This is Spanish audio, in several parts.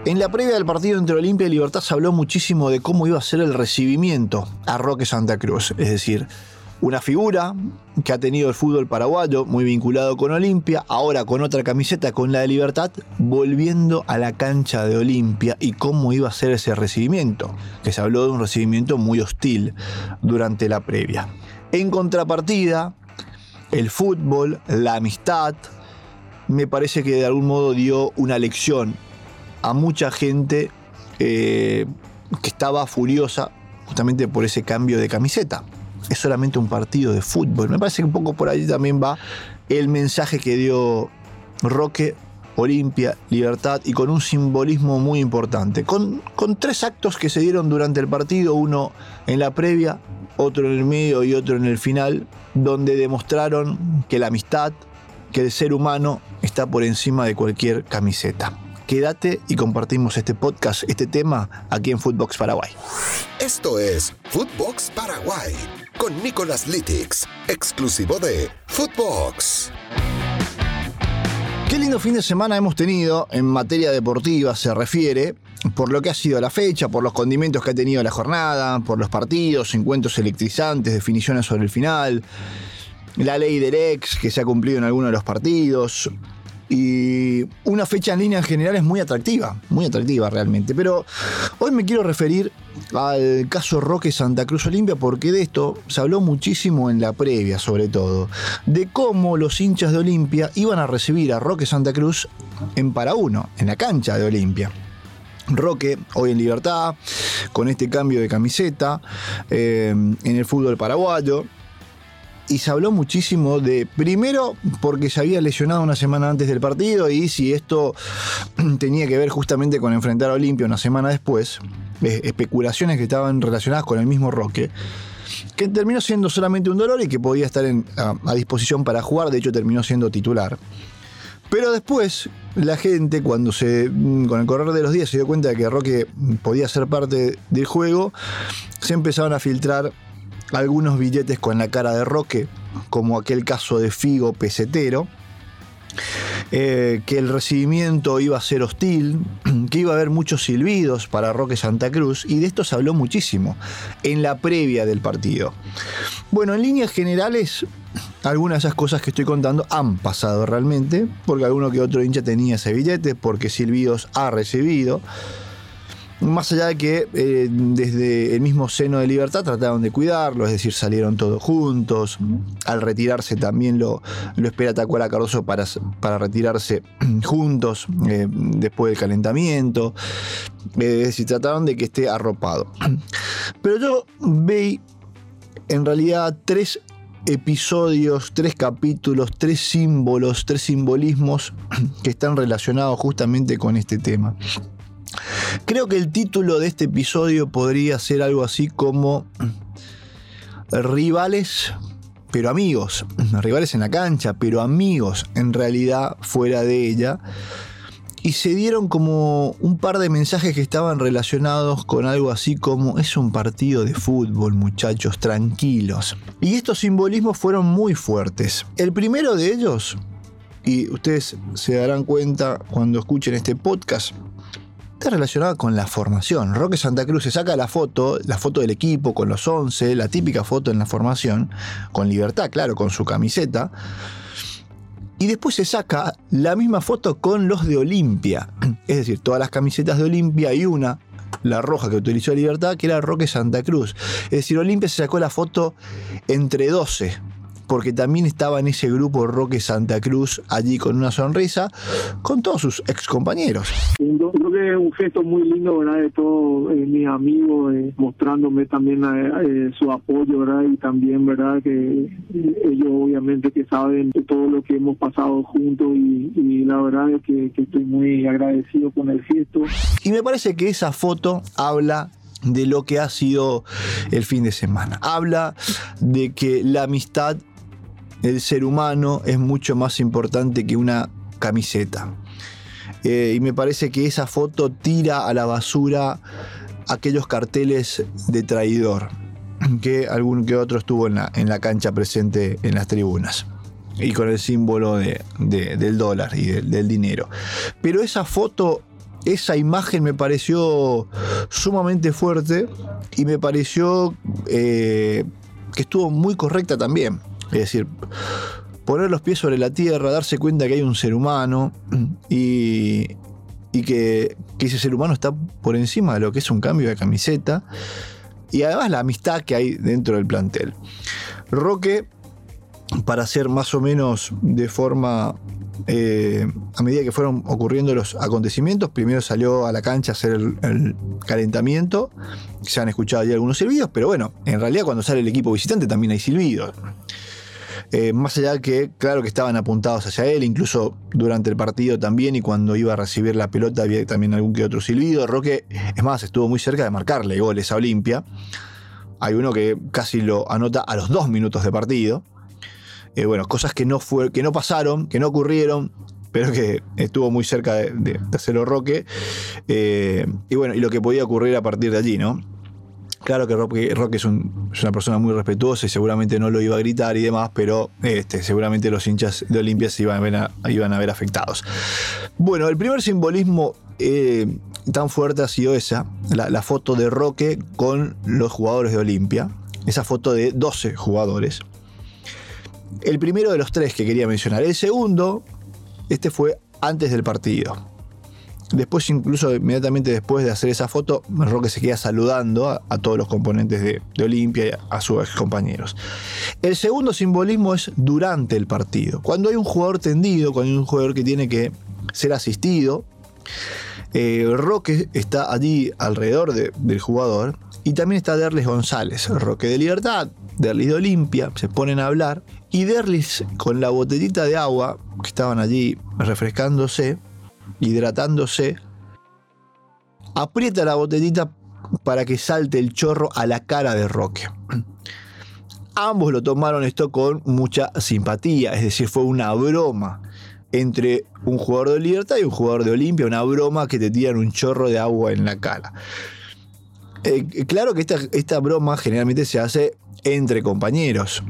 En la previa del partido entre Olimpia y Libertad se habló muchísimo de cómo iba a ser el recibimiento a Roque Santa Cruz, es decir, una figura que ha tenido el fútbol paraguayo, muy vinculado con Olimpia, ahora con otra camiseta, con la de Libertad, volviendo a la cancha de Olimpia y cómo iba a ser ese recibimiento, que se habló de un recibimiento muy hostil durante la previa. En contrapartida, el fútbol, la amistad, me parece que de algún modo dio una lección a mucha gente que estaba furiosa justamente por ese cambio de camiseta. Es solamente un partido de fútbol. Me parece que un poco por ahí también va el mensaje que dio Roque, Olimpia, Libertad, y con un simbolismo muy importante. Con 3 actos que se dieron durante el partido, uno en la previa, otro en el medio y otro en el final, donde demostraron que la amistad, que el ser humano está por encima de cualquier camiseta. Quédate y compartimos este podcast, este tema, aquí en Footbox Paraguay. Esto es Footbox Paraguay, con Nicolás Litix, exclusivo de Footbox. Qué lindo fin de semana hemos tenido en materia deportiva, se refiere, por lo que ha sido la fecha, por los condimentos que ha tenido la jornada, por los partidos, encuentros electrizantes, definiciones sobre el final, la ley del ex que se ha cumplido en algunos de los partidos. Y una fecha en líneas generales muy atractiva realmente. Pero hoy me quiero referir al caso Roque Santa Cruz Olimpia, porque de esto se habló muchísimo en la previa, sobre todo, de cómo los hinchas de Olimpia iban a recibir a Roque Santa Cruz en para uno, en la cancha de Olimpia. Roque, hoy en Libertad, con este cambio de camiseta, en el fútbol paraguayo. Y se habló muchísimo de, primero, porque se había lesionado una semana antes del partido y si esto tenía que ver justamente con enfrentar a Olimpia una semana después, especulaciones que estaban relacionadas con el mismo Roque, que terminó siendo solamente un dolor y que podía estar a disposición para jugar, de hecho terminó siendo titular. Pero después, la gente, con el correr de los días, se dio cuenta de que Roque podía ser parte del juego, se empezaron a filtrar algunos billetes con la cara de Roque, como aquel caso de Figo Pesetero, que el recibimiento iba a ser hostil, que iba a haber muchos silbidos para Roque Santa Cruz, y de esto se habló muchísimo en la previa del partido. Bueno, en líneas generales, algunas de esas cosas que estoy contando han pasado realmente, porque alguno que otro hincha tenía ese billete, porque silbidos ha recibido. Más allá de que desde el mismo seno de Libertad trataron de cuidarlo, es decir, salieron todos juntos. Al retirarse también lo espera Tacuara Cardoso para retirarse juntos después del calentamiento. Es decir, trataron de que esté arropado. Pero yo vi en realidad 3 episodios, 3 capítulos, 3 símbolos, 3 simbolismos que están relacionados justamente con este tema. Creo que el título de este episodio podría ser algo así como rivales, pero amigos. Rivales en la cancha, pero amigos en realidad fuera de ella. Y se dieron como un par de mensajes que estaban relacionados con algo así como: es un partido de fútbol, muchachos, tranquilos. Y estos simbolismos fueron muy fuertes. El primero de ellos, y ustedes se darán cuenta cuando escuchen este podcast, está relacionada con la formación. Roque Santa Cruz se saca la foto del equipo con los 11, la típica foto en la formación, con Libertad, claro, con su camiseta, y después se saca la misma foto con los de Olimpia, es decir, todas las camisetas de Olimpia y una, la roja que utilizó Libertad, que era Roque Santa Cruz. Es decir, Olimpia se sacó la foto entre 12, porque también estaba en ese grupo Roque Santa Cruz allí con una sonrisa, con todos sus ex compañeros. Yo creo que es un gesto muy lindo, ¿verdad?, de todos mis amigos, mostrándome también su apoyo, ¿verdad?, y también, ¿verdad?, que ellos obviamente que saben de todo lo que hemos pasado juntos y la verdad es que estoy muy agradecido con el gesto. Y me parece que esa foto habla de lo que ha sido el fin de semana. Habla de que la amistad, el ser humano, es mucho más importante que una camiseta. Y me parece que esa foto tira a la basura aquellos carteles de traidor que algún que otro estuvo en la cancha presente en las tribunas, y con el símbolo del dólar y del dinero. Pero esa foto esa imagen me pareció sumamente fuerte y me pareció que estuvo muy correcta también. Es decir, poner los pies sobre la tierra, darse cuenta que hay un ser humano y que ese ser humano está por encima de lo que es un cambio de camiseta, y además la amistad que hay dentro del plantel. Roque, para hacer más o menos de forma, a medida que fueron ocurriendo los acontecimientos, primero salió a la cancha a hacer el calentamiento. Se han escuchado ya algunos silbidos, pero bueno, en realidad cuando sale el equipo visitante también hay silbidos. Más allá que, claro que estaban apuntados hacia él, incluso durante el partido también, y cuando iba a recibir la pelota había también algún que otro silbido. Roque, es más, estuvo muy cerca de marcarle goles a Olimpia. Hay uno que casi lo anota a los 2 minutos de partido. Bueno, cosas que no pasaron, que no ocurrieron, pero que estuvo muy cerca de hacerlo Roque. Y bueno, y lo que podía ocurrir a partir de allí, ¿no? Claro que Roque es una persona muy respetuosa y seguramente no lo iba a gritar y demás, pero seguramente los hinchas de Olimpia se iban a ver afectados. Bueno, el primer simbolismo tan fuerte ha sido esa, la foto de Roque con los jugadores de Olimpia, esa foto de 12 jugadores. El primero de los 3 que quería mencionar. El segundo, fue antes del partido. Después, incluso inmediatamente después de hacer esa foto, Roque se queda saludando a todos los componentes de Olimpia y a sus ex compañeros. El segundo simbolismo es durante el partido. Cuando hay un jugador tendido, cuando hay un jugador que tiene que ser asistido, Roque está allí alrededor del jugador, y también está Derlis González, Roque de Libertad, Derlis de Olimpia, se ponen a hablar, y Derlis, con la botellita de agua que estaban allí refrescándose, hidratándose, aprieta la botellita para que salte el chorro a la cara de Roque. Ambos lo tomaron esto con mucha simpatía, es decir, fue una broma entre un jugador de Libertad y un jugador de Olimpia, una broma que te tiran un chorro de agua en la cara. Claro que esta broma generalmente se hace entre compañeros.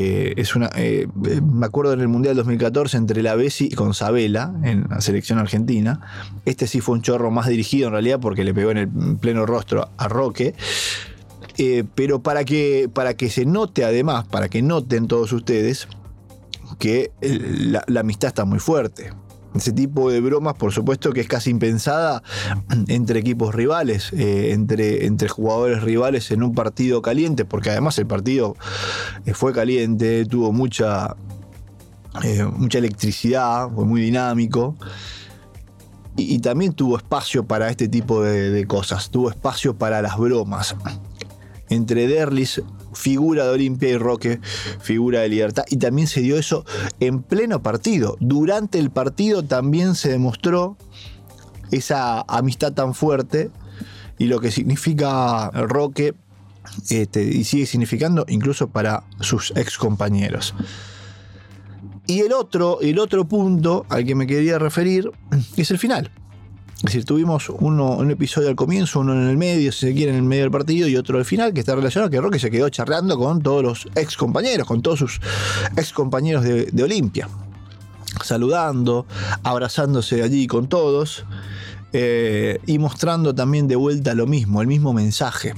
Me acuerdo en el Mundial 2014 entre la Bessi con Sabela en la selección argentina. Sí fue un chorro más dirigido en realidad porque le pegó en el pleno rostro a Roque. Pero para que se note, además, para que noten todos ustedes que la amistad está muy fuerte. Ese tipo de bromas, por supuesto, que es casi impensada entre equipos rivales, entre jugadores rivales en un partido caliente, porque además el partido fue caliente, tuvo mucha electricidad, fue muy dinámico, y también tuvo espacio para este tipo de cosas, tuvo espacio para las bromas. Entre Derlis, figura de Olimpia, y Roque, figura de Libertad, y también se dio eso en pleno partido. Durante el partido también se demostró esa amistad tan fuerte y lo que significa Roque, y sigue significando incluso para sus ex compañeros. Y el otro punto al que me quería referir es el final. Es decir, tuvimos un episodio al comienzo, uno en el medio, si se quiere, en el medio del partido, y otro al final, que está relacionado, que Roque se quedó charlando con todos los ex compañeros, con todos sus ex compañeros de Olimpia, saludando, abrazándose allí con todos, y mostrando también de vuelta lo mismo, el mismo mensaje.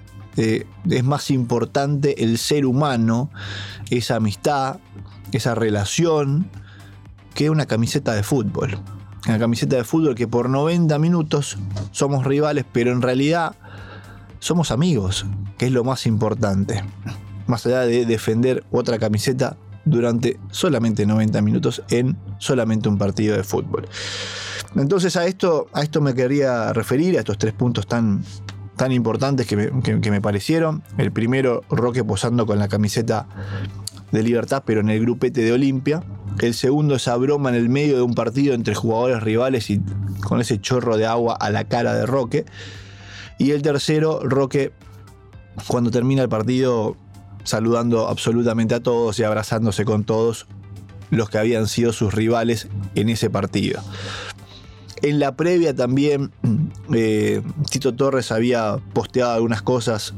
Es más importante el ser humano, esa amistad, esa relación, que una camiseta de fútbol. Una camiseta de fútbol que por 90 minutos somos rivales, pero en realidad somos amigos, que es lo más importante. Más allá de defender otra camiseta durante solamente 90 minutos en solamente un partido de fútbol. Entonces a esto me quería referir, a estos 3 puntos tan importantes que me parecieron. El primero, Roque posando con la camiseta de Libertad, pero en el grupete de Olimpia. El segundo, esa broma en el medio de un partido entre jugadores rivales y con ese chorro de agua a la cara de Roque. Y el tercero, Roque, cuando termina el partido, saludando absolutamente a todos y abrazándose con todos los que habían sido sus rivales en ese partido. En la previa también, Tito Torres había posteado algunas cosas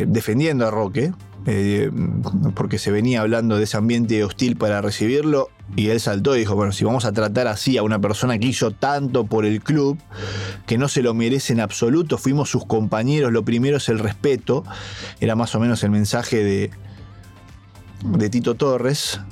defendiendo a Roque, porque se venía hablando de ese ambiente hostil para recibirlo, Y él saltó y dijo, bueno, si vamos a tratar así a una persona que hizo tanto por el club, que no se lo merece en absoluto, fuimos sus compañeros, lo primero es el respeto. Era más o menos el mensaje de Tito Torres.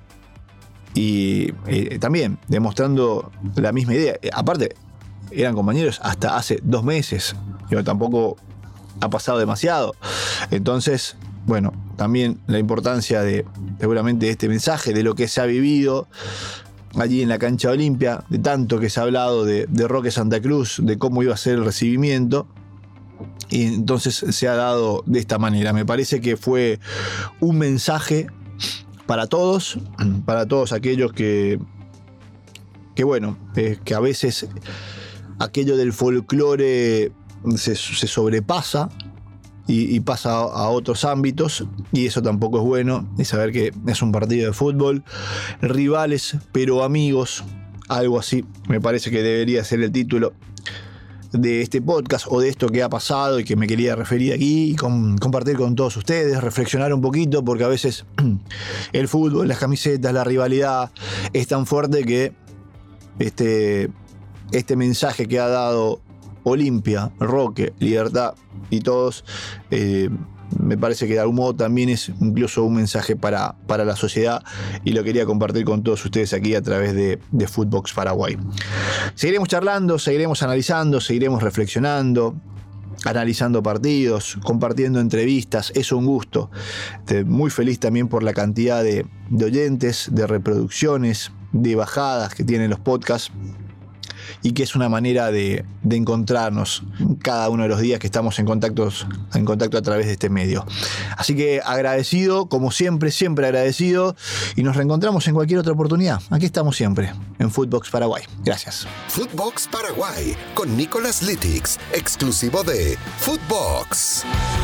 Y también demostrando la misma idea. Aparte, eran compañeros hasta hace 2 meses. Tampoco ha pasado demasiado. Entonces, bueno, también la importancia de seguramente este mensaje, de lo que se ha vivido allí en la cancha Olimpia, de tanto que se ha hablado de Roque Santa Cruz, de cómo iba a ser el recibimiento. Y entonces se ha dado de esta manera. Me parece que fue un mensaje para todos aquellos que bueno, que a veces aquello del folclore se sobrepasa y pasa a otros ámbitos, y eso tampoco es bueno. Y saber que es un partido de fútbol, rivales pero amigos, algo así me parece que debería ser el título de este podcast, o de esto que ha pasado y que me quería referir aquí y compartir con todos ustedes, reflexionar un poquito, porque a veces el fútbol, las camisetas, la rivalidad es tan fuerte que este mensaje que ha dado Olimpia, Roque, Libertad y todos, me parece que de algún modo también es incluso un mensaje para la sociedad, y lo quería compartir con todos ustedes aquí a través de Footbox Paraguay. Seguiremos charlando, seguiremos analizando, seguiremos reflexionando, analizando partidos, compartiendo entrevistas. Es un gusto. Muy feliz también por la cantidad de oyentes, de reproducciones, de bajadas que tienen los podcasts, y que es una manera de encontrarnos cada uno de los días que estamos en contacto a través de este medio. Así que agradecido, como siempre agradecido, y nos reencontramos en cualquier otra oportunidad. Aquí estamos siempre, en Footbox Paraguay. Gracias. Footbox Paraguay, con Nicolas Litix, exclusivo de Footbox.